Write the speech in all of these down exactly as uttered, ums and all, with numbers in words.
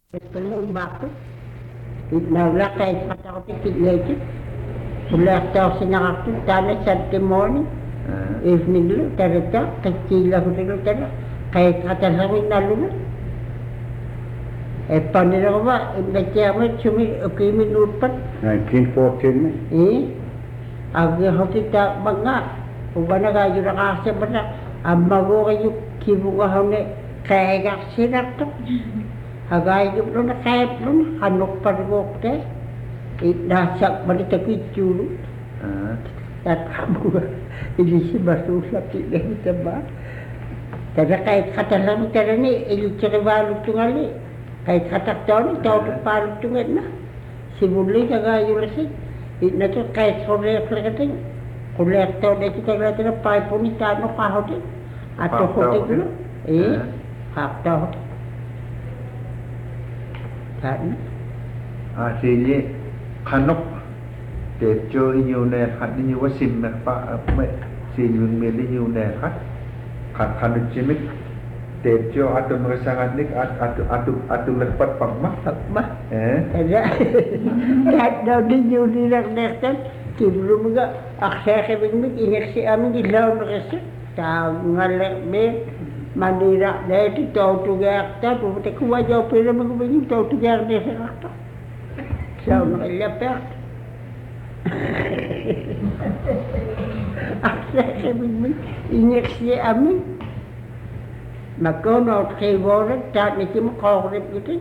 Betul bakit? Nawala kahit patakot itiglayit. Sulat tayo sinakakit tala Saturday morning. Evening lo, tarita, kikila ko rin tala. Kahit katalawin na luna. Eh, panila ko ba, nagkiyamat, sumi, okay, minupan. nineteen fourteen mo? Eh, ang hotit na mga, kung ba na kayo nakasa ba na, ang mago kayo kibukahaw na, kaya kaksinak to. Hagay yung lo na kaya lo na, hanok pa rin ko te. Eh, nasak balita ko itulog. At kamu, hindi si masusap, hindi kita ba? Tada kahit katalang tada ni, ilitsaribalog tungali. Kahit kataktaon, ito ako parang tungal na. Simuli na kayo lasing. Na to kahit kolek lang natin. Kolek taon na ito kayo natin na paipo ni Tano kahotin. Ato hotin ko. Eh, hakta hotin. Tano. Ah, sige. Kanok. Techo inyo na kat ninyo wasim na pa may sinyong mili inyo na kat. Kanot simik. Techo atau merasangat nik atau atau atau lepat pagma Pagma. Eh. Ada. Kahit daw din yung nilag-nektan. Kiblo mga aksaya kami mga inak si amin ilaw na kasi. Tangal me Manira na ito tau tugak ta pumunta kuwa jaw pera mga mga tau tugak na sa kakta. Siya mga ilapert. Aksaya kami mga inak si amin. Magkono kay Warren, tak ni cuma kau rep gitu.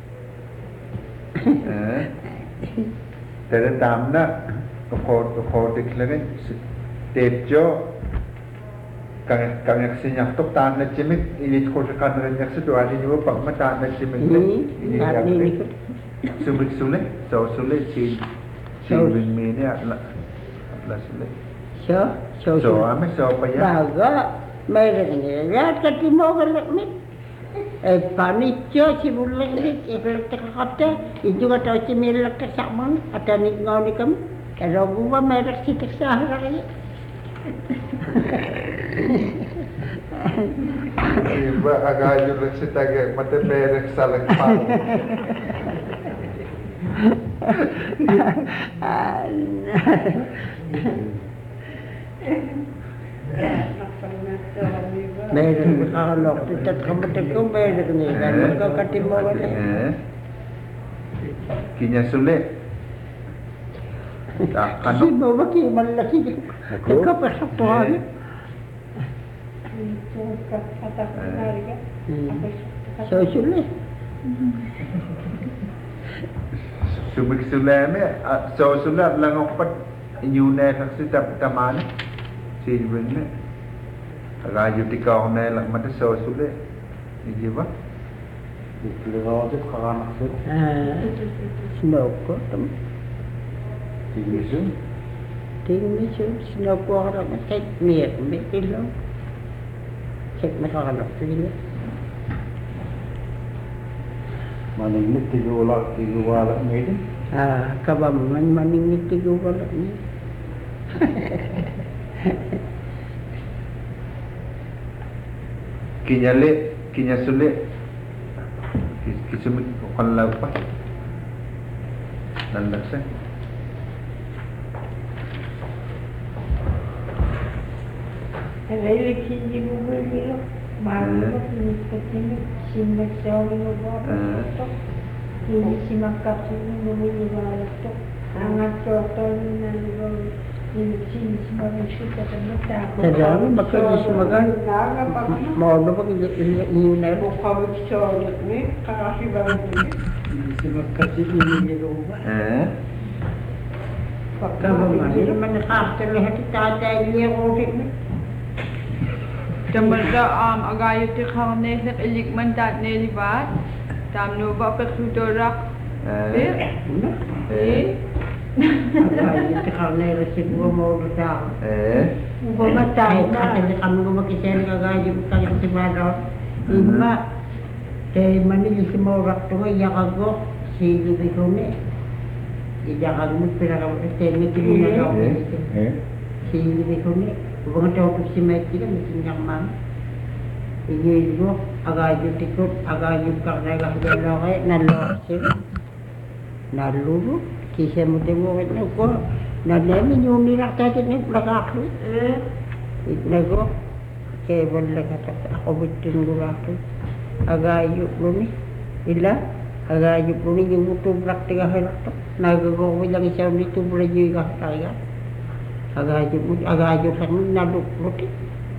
Eh. Tere tamna kau kau deklarin techo kang kang yaksinya tok tan na cimik ilit ko sa kanren yak sa doa ni mo pag mata na cimik ini yak sumik sule so sule si si mi ni atla atla sule So, so so ame so pa ya baga meron ni lihat ka timo ka lakmit. Eh panityo si bulang ni ikalak takakata itu ka tao si milak ka sakman at anig ngaw ni kami. Pero buwa meron si taksahara kaya. Iba agayo lang si tagay mateperek sa lagpang. Meron nakakalok titat kamatag ko meron ni kan magkakatimo ka na. Eh. Kinya sulit. Tak Kasi kanok. mo ba kayo malaki ka? Nagkapasok to hali. So sulit. Sumik sulame so sulat lang ako pat inyo na kasi taman si Ibn agayo tikaw na lang mata so sulit hindi ba? Ikaw ito kakanak sir. Ah, snow ko. Tingin sir. Tingnan siya, snow ko ako naman. Kahit miyak, may ilaw. Check makakalok. Sige. Maningit tigawala tigawala ngayon. Ah, kaba man maningit ko wala niya. Kinyali kinya sulit kisumik kon law pa nandak sa Ele hindi mo bilo, bago ko ni sinasyaw mo ba? Hindi si makapsin mo miniwala to. Ang ato na niyo hindi si magshuta sa mata ko. Tadami, magkagis magan. Mau na pag iyo na Mo kami sa ni kakasiban ni. si magkasi niyo ba? eh Kaba man, hindi man nakakita lahat tatay niya ko rin. Damada am agayo ti khawne sak ilikman tat ne libat tamno ba peksudorak eh eh Ay, ito ka na rin siguro mo rin sa ako. eh Bumatay na. Kasi kami gumakisya nga gayo tayo si Mara. Ima, kay Manila si Morak to nga, yakago, si Libi ko na. Iyakag mo, pinakamulit, kaya may kinunagaw ko nito. Si Libi ko na. Kung tawag ko si Mikey na, may sinyang mama. Iyoy ko, agayo tikut agayo karega beloke naloksin nalulu kise mutemo ko nanemi nyuni rakta ni plakaklu itnego kebol lekata ako bitin gulaklu agayo luni ila agayo luni yung mutu plak tiga helakto nagago bilang isaw nito bulay ka tayo agayo agayo sa naluk luti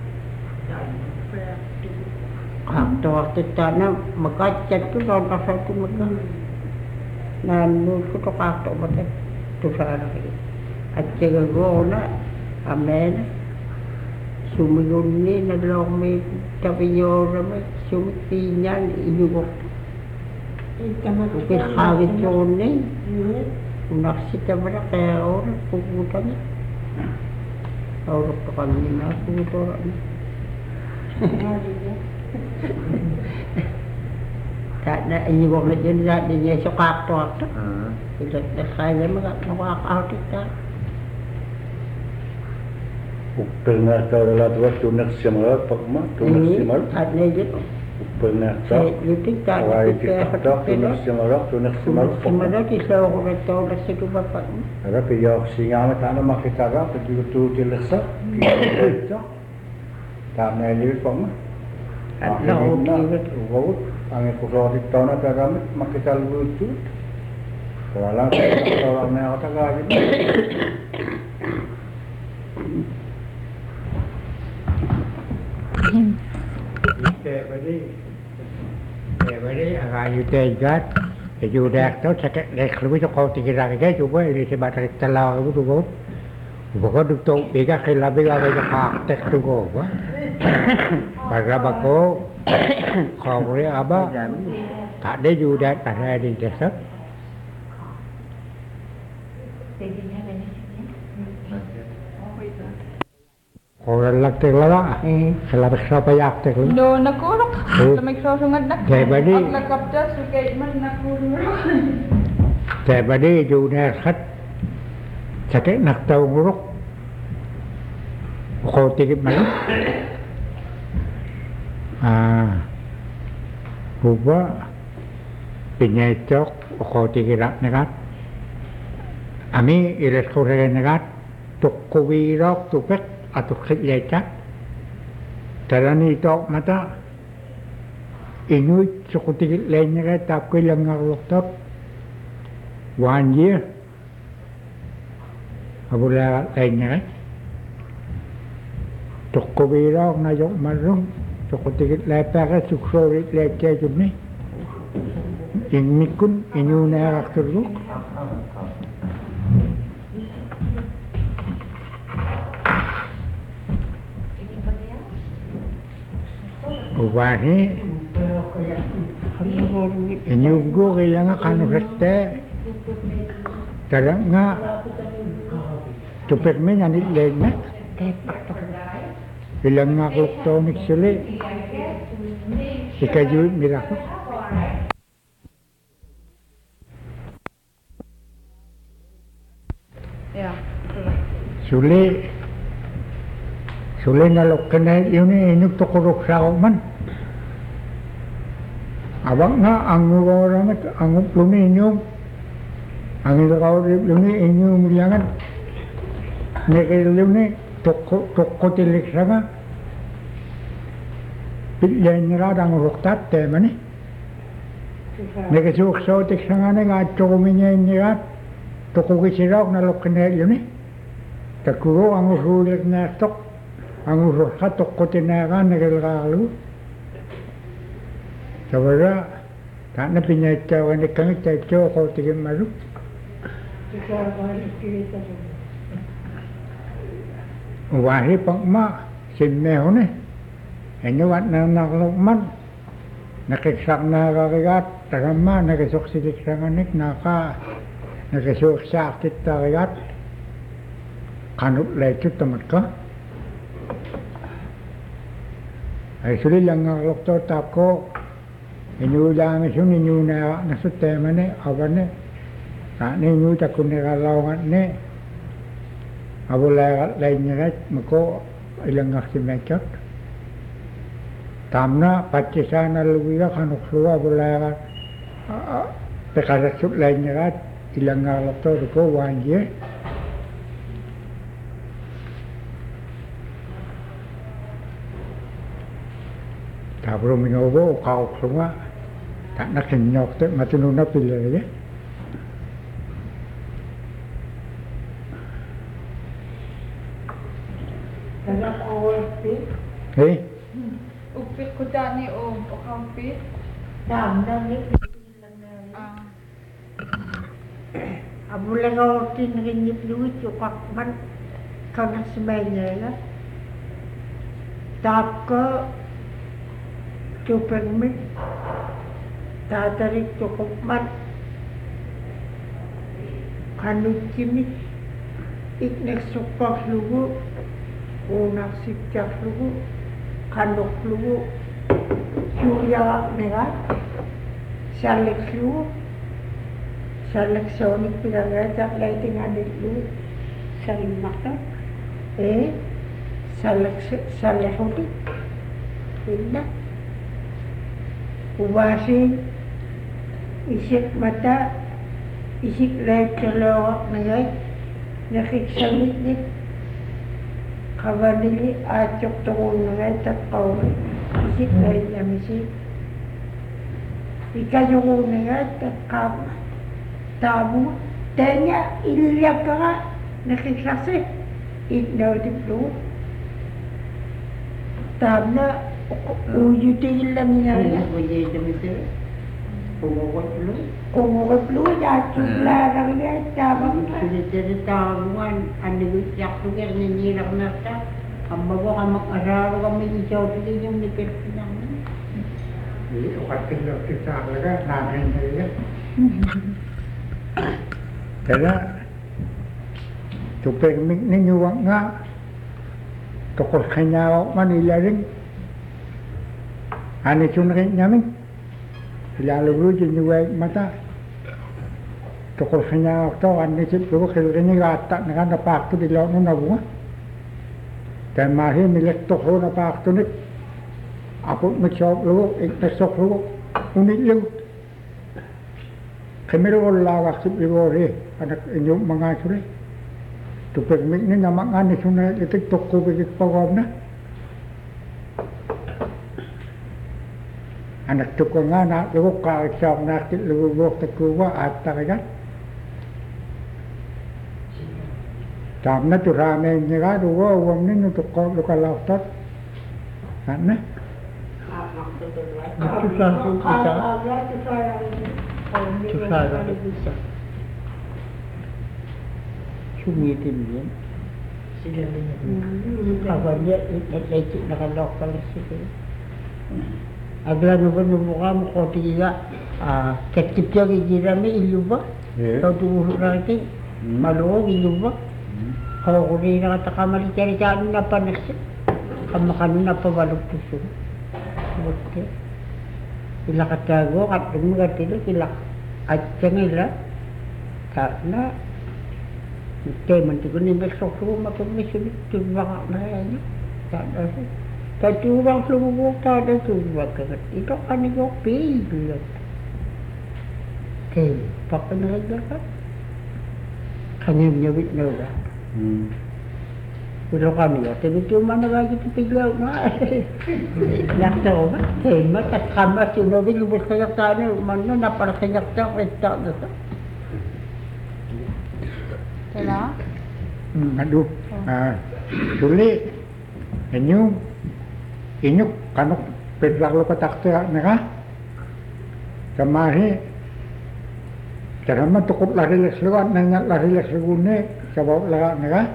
waktu-waktu tanah mekacat tu tahun pasal tu megang nanu tu tu kato betul tu salah lagi aceh gona amen sumiyun ni nadalong may tapiyor may sumitinyan inyugok ukit hagit yun ni unaksita ba na kaya oras pupunta niya oras pa kami na pupunta tak na inyong na dyan na din niya sa kakto-kakto. Ito na kaya mga nakakauti ka. Upperna adalah dua tunas semula, pakma tunas semula. Tak na dyan. Upperna tak. Luting tak. Awal kita tak tunas semula, tunas semula. Semula di sa ako na tao na sa tubapak mo. Ada pihak singa tak ada makita tak, betul betul tilaksa. Kita tak melalui pakma. Ada orang Wawut, angin kusau di tahun ada kami makita lucu. Kalau orang yang ada kaya ni. Tebadi, tebadi agak jutegat, judak tu sakit dek lebih tu kau tiga rakyat cuba ini sebab tak telah aku tu kau. Bukan tu tu bega kela bega bega kak tek tu kau. Pada bako, kau boleh apa? Tak ada judak tak ada di desa. Kau lelak terlalu, selalu siapa yang terlalu. No, nakurok. Lamig sa sungat na. Tebadi. At lakapta, sugay man nakurok. Tebadi judak kat, sakit nak tahu nguruk. Kau tikip mana? Ah, buba penyecok kau tikirak negat. Ami iles kau rega negat. Tuk kuwirok tupek atau kejecak. Terani tok mata. Inuit suku tikit lainnya kan tak kau lengar loktor. One year. Abu legat lainnya kan. Tuk kuwirok na yok marung. Cukup tikit lepas suksorit leceh tu ni, ini kun ini nak terus. Ubah ni, ini ugo kaya nga kanu rete, kadang nga tupek me nyanyi lena. Bilang nga elektronik sila, ikajuit nila ko. Ya. Suli, suli nalok ka na yun eh, inugtukurok sa ako man. Abang nga, ang uwaramit, ang upluni inyong, ang ilakaw luni inyong milangan, nakiluni, Toko toko tilik sama, pilih nira dang ruktat tema ni. Mereka suka sotik sangat ni ngat toko minyak nira, toko kisirau na lokner ini. Takuro ang usulik na tok, ang usukat toko tinakan nagalgalu. Sabara, tak na pinyacawan ni kami cacaw ko tigim malu. Wahi pangma sinmeho ni, enyuat na naklukman, nakiksak na kakigat, tagama nakisuksilik sa nganik, naka nakisuksakit kakigat, kanut lecot tamat ka. Ay suli lang nakluk to tako, inyulang isun inyuna nasutema ni, awan ni, kani inyuta kunikalawangan ni, Abu lain lainnya mako ilang ngasih makeup. tamna patisana luwira kanuk luwa bulaga pekarat sut lainnya kan ilang ngalapto ko wanje tabro mingobo kau semua tak nak kenyok tu matununa pilih ya Kaya ko pi, eh Upit ko dani o o kampit. dam na ni Ah. abula ko tin rinip luit yo kakman kana semenya la. Tak ko cupeng mi tatari cukup man kanu kimi iknek supak lugu unak sikcak lugu kanuk lugu surya merah salek lugu salek sonik pinagajak lighting adik lugu saling makan eh salek salek ulit tidak ubasi isik mata isik light kelawak nagay nakiksamit ni kabanili acok tungol nagay tatkaw isik light namisik ikayong nagay tatkam tabu tanya iliyak ka nga nakiksasi ignaw diplo tab na uyutin lang niya kumukot lo ya larang niya tabang Siniteritawan, anigusyak to kaya ninirang na sa ang bago ka mag-araro kami isaw din yung nipirpinang. Jadi waktu lo kita lega nahen ya. Karena tupeng ming ninyuwang nga tokol kanyaw Manila rin. Ani chun rin namin. Lalo rin ninyuwang mata. Tokol kanyaw to ani chip lo kilo rin yung ata na kan napakto di lo no nabunga. Dan mahi milik toko napakto nit. Apo magsok lo, iknasok lo, unit lo. Kami rin wala waksip lo rin, anak inyong mga suri. Tupagmik ni namak nga ni suna itik toko bigit pagod na. Anak tuko nga na, lugo ka isang nakit lugo takuwa at takagat. Tam na turame niya ka, lugo, uwam ninyo tuko lukalautot. Ano? susah susah susah bisa sumitin din kabarnya lecik nakalokal siya agla naman mukha mo ko tiga ketip siya gigirami iluba tau tuho natin maluog iluba kalau ko rin nakatamali cari-cari na panaksit kamakan na pabalog puso Oke, ila katago kat mga tilo ila at ila karena teman tu ni besok tu macam ni sulit tu bang mereka tak ada tapi orang semua tak ada tu bang itu kan itu pilih okay pakai mereka kan hanya menyebut mereka Pero kami ya, tapi cuma lagi tu tiglaw na. Nakto ba? Tema kat kama sinobi lubos kayak tani mana na para kayak tak tak tak. Tala? Aduh, ah, sulit. Inyo, inyo kanok pedlak lo patakta na ka. Kamahi. Karena tukut lari lesluan, nanya lari leslune, sabab lah na ka.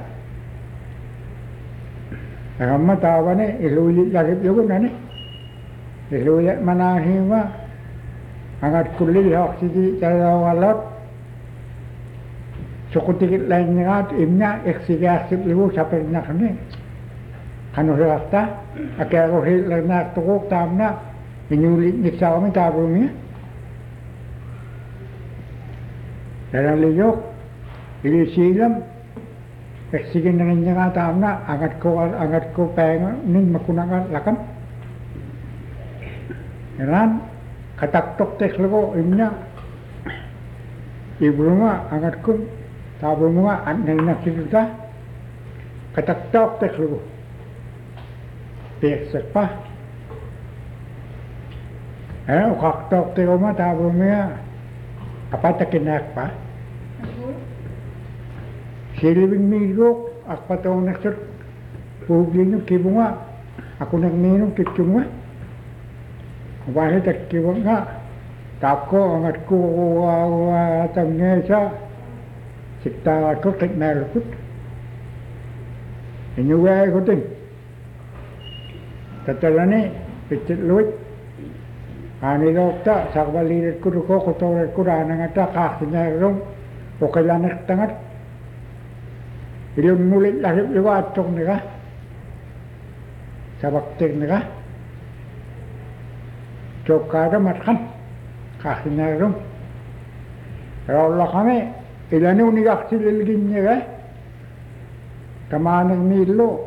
Ramma tawa ni ilulit lagi juga nani, ilulit mana hiwa, angat kulit hak sidi cara walat, cukup tikit lain ngat imnya eksiga sip ibu sampai nak ni, kanu rata, akhir akhir lain nak tukuk tamna, inulit niksa kami tahu ni, dalam liok, ini silam. Eksigen na rin nga tamna, angat ko, angat ko pengo, nin makunangan lakam. Eran kataktok tek lego imnya ibu rumah angat kum tabu rumah aneh nak kita kataktok tek lego pek sepa eh kataktok tek rumah tabu rumah apa tak nak pa silibing mirok apa tahu nak ser publiknya kibunga aku nak minum kicungnya wahai tak kibunga tako angat ku tangnya sa sikta ko tek merkut ini wahai kuting tatalani pitit luit ani dokta sakbali ku ko kotor ku rana ngata kaknya rong pokalanak tangat ilung mulit lahip liwat tong nika sabak tek nika Cokada matkan kaknya rum. Kalau Allah kami ilanu ni aksi lilginnya kan, kemana milo,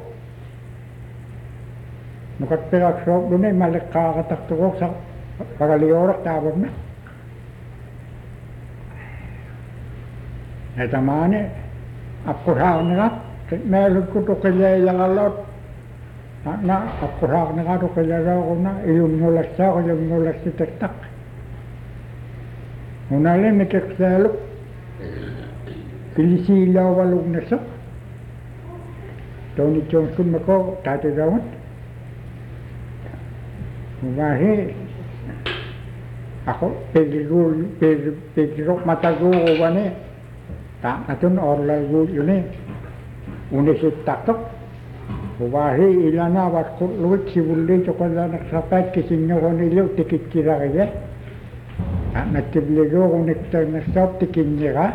nukat perak sok dunia malik katak tukok sak pakali orang tabur na. Neta mana, aku hal ni kan, meluk kutu kerja yang alot. Na aku hak na kato kaya raw ko na iyong nulas sa ko yung nulas si tektak. Unalin ni keksalok kilisilaw walog na sa. Tony Johnson mako tati rawat. Umahi ako pegirul pegirok matago ko ba ni tak natun orlal gul yun eh unisit taktok. Wahi ilana wat kut luit si bulli cokon nak sapat kisingnya kon ilu tikit kira kaya. Tak nak tibligo kon nektar nak stop tikinnya ka.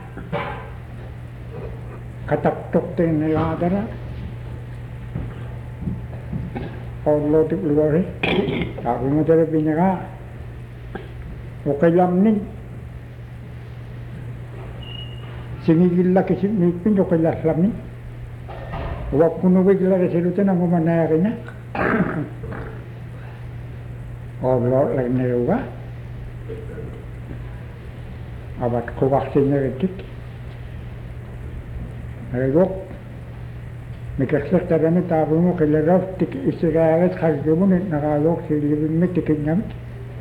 Katak tok ten ya dara. Allah tibligo ri. Tak mo tere pinya ka. Okay lam nin. Singigilla kising pin okay lam nin. Wak kuno bigla resulta na gumanaya kanya. Oh, Lord, like Neruga. Abat ko vaksin na ritik. Nagok. Mikasyak tarami tabo mo kilaraw tik isiragat kaldo mo nakalok silibin mi tikin nyamit.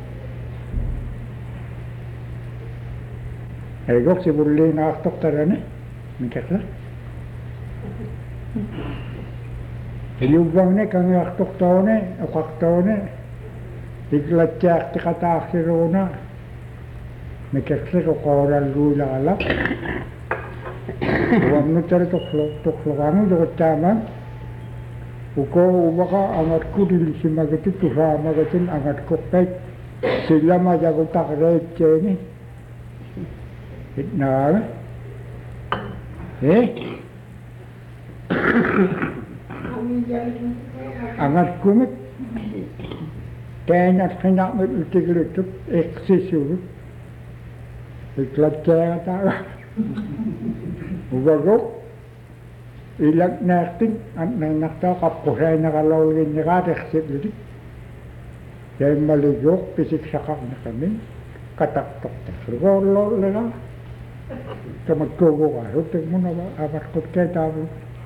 Nagok si burli na aktok tarani. Mikasyak. Ilubang ni kang yaktok tao ni, akak tao ni, iglatyak ti katak si Rona, may kakse ko koral lula alap. Uwam no tari tuklok, tuklokang dokot taman, uko ubaka angat ko dili si magatit, tuha magatin angat ko pek, sila majagotak reit ni. Itna eh? Angat kumit kaya kena utigil itu eksisur iklat kaya tahu ubago ilag natin ang nakta kapusay na kalawin niya kateksip itu kaya maligok pisik sakak na kami kataktok teklo lo lega kamagkugo ka rutik mo na abat kot kaya tayo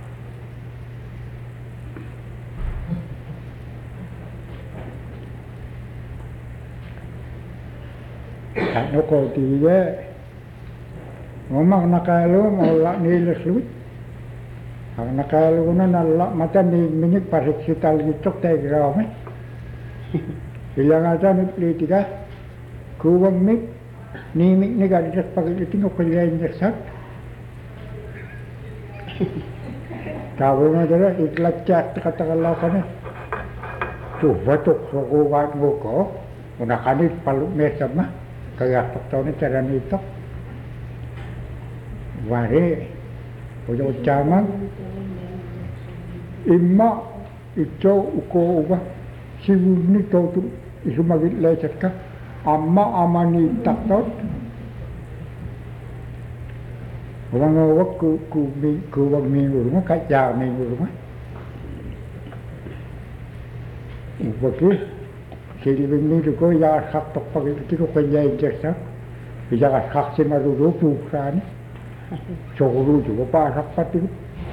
Ano ko tiga, ngomong nakalo malak nilas luit, ang nakalo na nalak mata ni minik parik sital gitok tay grame, ilang ata ni politika, kuwang mik, ni mik ni gadikas pagiting o kalian nyasak, tawo na dala iklat chat katakalaw ka na, tuh batok sa kuwat mo ko, unakanit paluk mesa mah. Kaya faktor ni cara itu, wahai, punya ucapan, imma itu uko uba, si ni tu tu isu magit lecet ka, amma amani taktot, orang awak ku ku mi ku wak minggu rumah, kaya minggu rumah, ubaki silving ni ko ya sak tok pag kiko kaya jasa ya sak sin maru ru pu kan choguru ju pa sak pati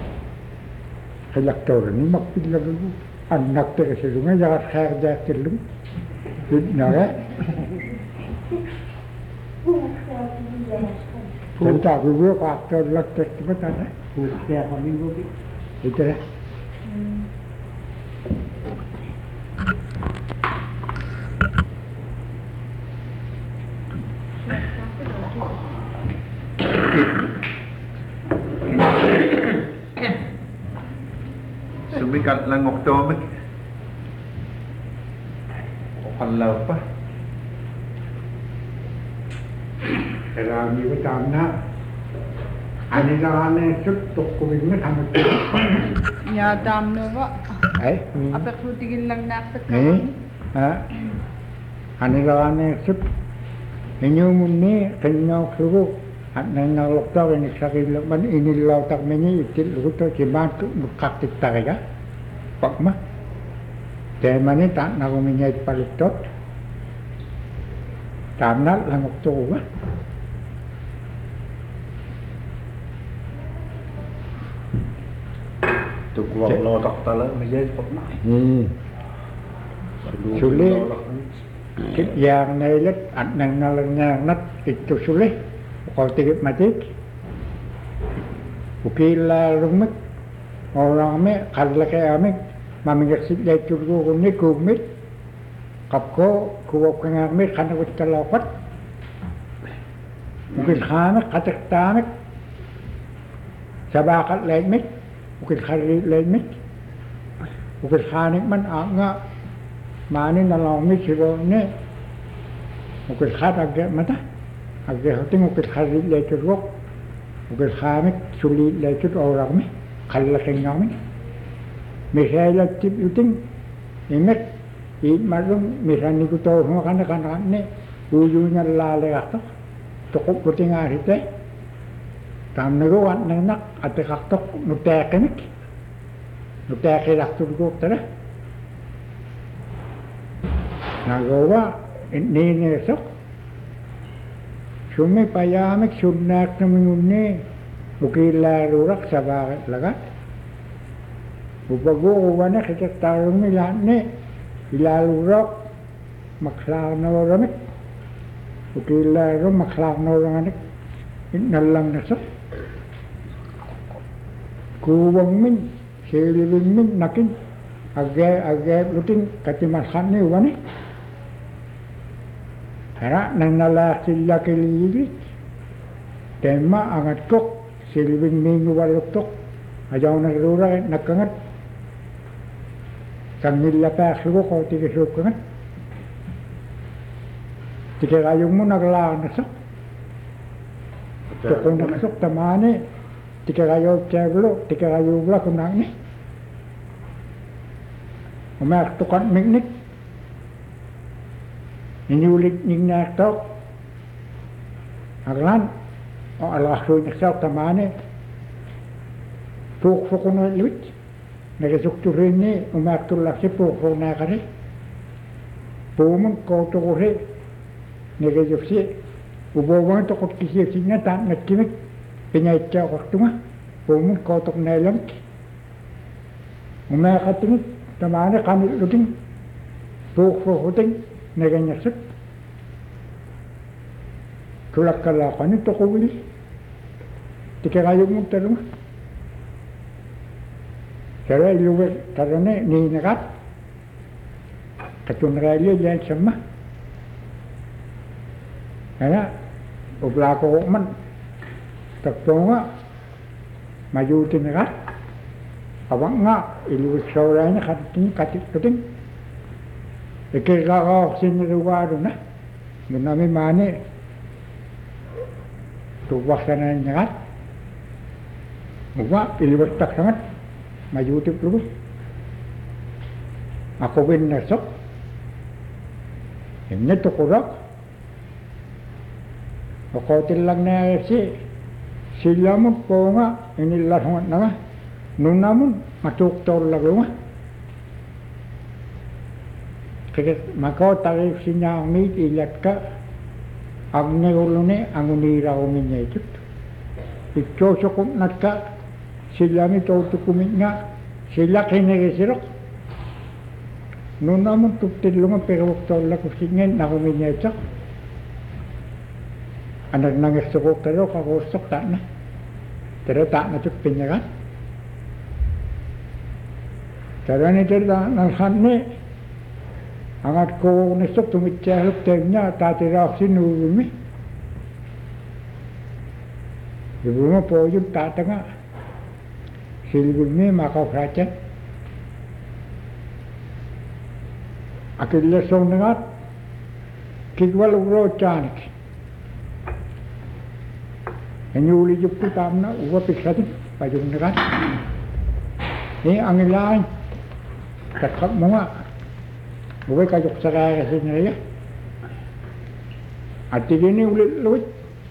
elektor ni makpil lagu anak te se lunga ya sak ja telum na ga Kita guru faktor lak tek betul eh. Kaya kami gubi. Itu ya. Sumikat lang Oktober. Palaw pa. Rami ko tamna. Ani na ane sut tok ko bin na tamat. Ya dam no ba. Ay. Apek lu tigil lang nak sa Eh. Ha. Ani na ane sut. Inyo munni kanyo klugo. At nang nalokta ni sakil man inilaw tak meni itil lugo to kiman tu mukak tik tariga. Pak ma. Te mani tak na ko minyay palutot. Tamna lang Oktober. Tu kuat lo tak tala menjadi pernah. Hmm. Sulit. Yang nailat at nang nalangnya nat itu sulit. Kau tigit mati. Ukila rumit. Orang me kalau kaya ame mamingkat sit day turgo kuni kumit. Kapko kuwak kang ame kana ko talapat. Ukil khamek katak tamek. Sabakat lemit. Ukil khari lemit. Ukil khanik man anga mani nalong mi siro ne. Ukil khat agak mata. Agak hoting ukil khari lemit rok. Ukil khamek suli lemit orang mi. Kalla kengami. Misalnya tip uting imek i marum misalnya ku tahu semua kan kan ne ujungnya lale atau cukup puting arite. Tam nego wan nak ate kaktok nutek kemik. Nutek kelak tu guk tere. Nagawa ini ne sok. Sumi payamek sunnak namunne ukila rurak sabagat lagat. Upago wana kita taruh milan ne ilalurak maklau nawaramik. Ukila rum maklau nawaramik. Inalang nasok. Kuwang min, silibing min nakin agay agay luting katimasan ni wani. Hara nang nala sila kilibig. Tema angat kok silibing minggu waluktok. Ayaw nagrura nagkangat. Kang nila pa sugo ko tigisok kangat. Tikirayong mo naglaan nasok. Tukong nagsok tamani. Tikirayo ceblo, tikirayo bla kunang ni. Umak tukan miknik. Inulit ning naktok. Aglan. O Allah so nagsok tamani. Puk puk na lut. Nagasok tu rin ni umak tulak si puk puk na kare. Pumun ko to ko he. Nagasok si ubawang to ko kisi singa tan nakimik. Penyait cak waktu mah, pumun kotok nelam. Umay katingit, tamana kami luting, puk puk luting, neganya sek. Tulak kalakan itu kau beli, tiga kayu muter mah. Saya luwe karena ni nekat, katun raya jangan sama. Karena ublaku man. Taktonga maju tinagat abang nga ilu sauranya kating katik kating ikiraka sin ruwado na gunami mani tuwak sana nyagat uwa ilu tak sangat maju tip lubus ako bin nasok ini to kurak ako tilang na si sila mo po nga, inilasungan na nga. Nung namun, matuktor lang nga. Kaya makotari sinamit ilat ka ang nagulune ang unira uminya itu. Ikosokot natka sila mi tutukumit nga sila kinigisirok. Noon naman tuptilungan pero waktola ko singin na uminya itu. Anak nangis sukok tero kakosok tak na. Tero tak na cuk pinyakan. Tero ni tero nalhan ni angat ko nisok tumityahlok temnya tatiraw sinulumi. Ibu mo po yung tata nga. Silgulmi makafracan. Akil lesong nangat. Kigwal ugro chanik. Enyuli jukti tamna uwa piksatin. Pajung nangat. Ini angin lain. Kakak mo nga. Uwe kajok sakaya kasi nila. At tigini ulit-ulit.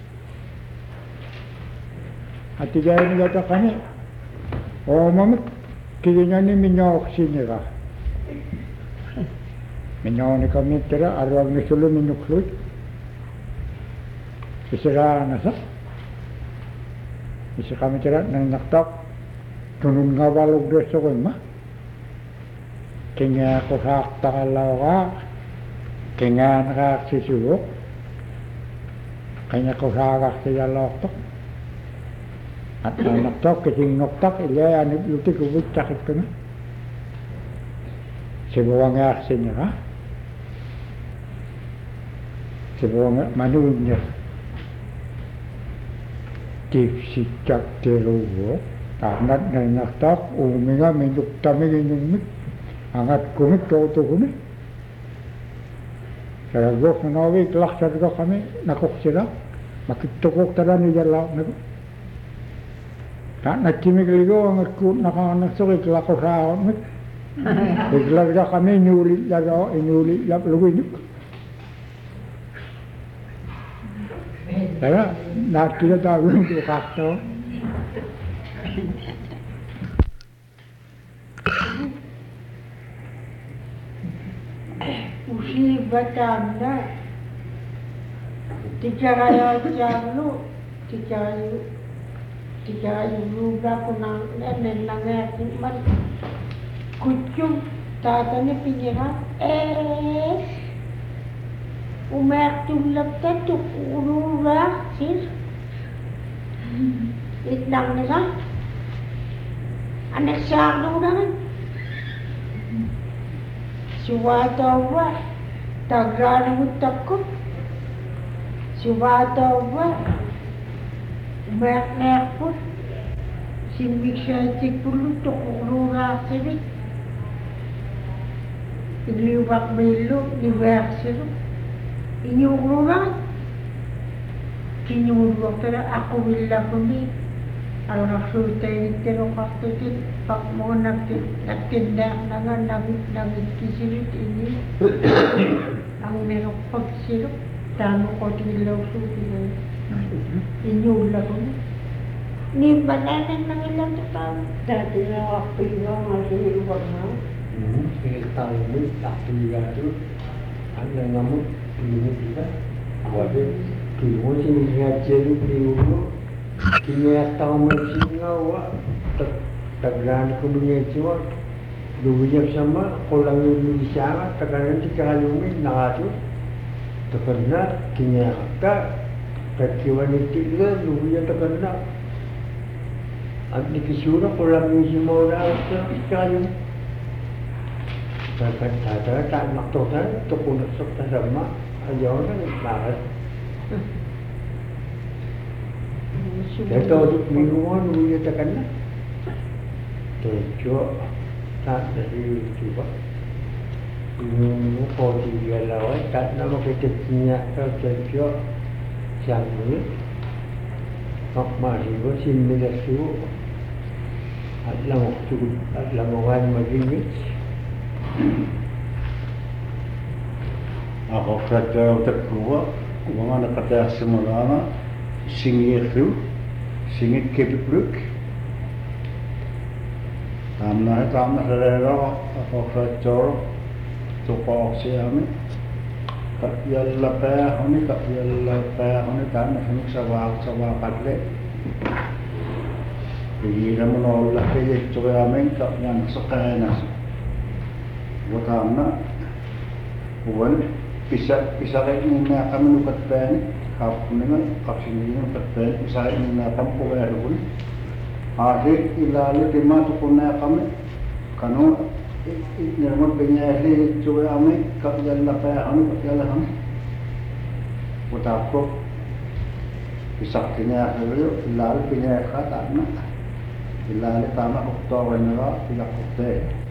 At tigini gata kani. O mamit. Kigina ni minyok sinira. Minyok ni kami tira. Arwag ni sulo minyukluit. Isira nasa. Isa kami tira nang naktak. Tunun nga walog dosa ko ma. Kaya ko hakta kalaw ka, kaya nakakasisulok, kaya ko hakak siya loktok. At ang noktok, kasing noktok, ilaya luti ko wit sakit ko na. Sibuwang yaksin niya ka. Sibuwang manuin niya. Tipsitak tiruwo, tanat na noktok, uminga, minukta, minumit. Angat kumit kautu kuni. Saya gok menawi kelak sarga kami nakok sira. Makitukok tara ni jala nago. Tak nak cimi keligo angat ku nakanak sore kelak sa mit. Iklarga kami nyuli jara nyuli lap lugi nik. Saya nak kita tahu tu kakto. Usi batanda tikarayo jalu tikayu tikayu ruga kunang nenen nangatin man kucung tatane pinjera eh umek tulap tetuk urura sir itnang nila anak sardo naman Suwadawa, tagrano takot. Suwadawa, umek-nek po. Simbik siya tikpulo, tukurura sila. Igliwak milo, liwak sila. Inyurura. Kinyurura tala, ako wila kami. Alam sulta ini tero kastutin pak mo nagtin nagtindak na nga nagit nagit kisirit ini ang merong pagsilok tamo ko tilaw suti na inyula ko ni bananan ng ilang tao dati na ako yung mga sinilwag na Kita ini tak tinggal tu, anda ngamuk ini kita, awalnya kita sini ngaji dulu, kita tahu mesti ngawa, tak takran kemudian cuma dua jam sama, orang yang bisa, takran tiga kali nak tu, takran kita tak, terkiwan itu juga dua jam takran, andi kisura orang yang semua orang tiga kali. Bahkan saya tak nak tahu saya tu pun sok sama aja orang banget. Saya tahu tu minuman dia takkan nak. Tujuh tak dari cuba. Minum kau dia lawan tak nama kita punya tujuh jangan. Mak mari bersih melayu. Adalah waktu adalah orang begini. Ako kata utak kuwa, mga nakata sa mga singir tu, singit kepipluk. Tamna tamna sa lero, ako kata toko siami tak yalla pa honi tak yalla pa honi tan honi sawa sawa padle di namun Allah ke coba amen tak yang sekana bukannya bukan bisa bisa ini nak kami lukat pen kau dengan vaksin ini lukat pen bisa ini nak tampu baru akhir ilalu tema tu punnya kami kanu निर्मल पेंयाली जो हमें कब जल लगा हम जल हम बताओ इसकने है लाल पेंया का ताना लाल ताना उक्तो वनरा इला उक्ते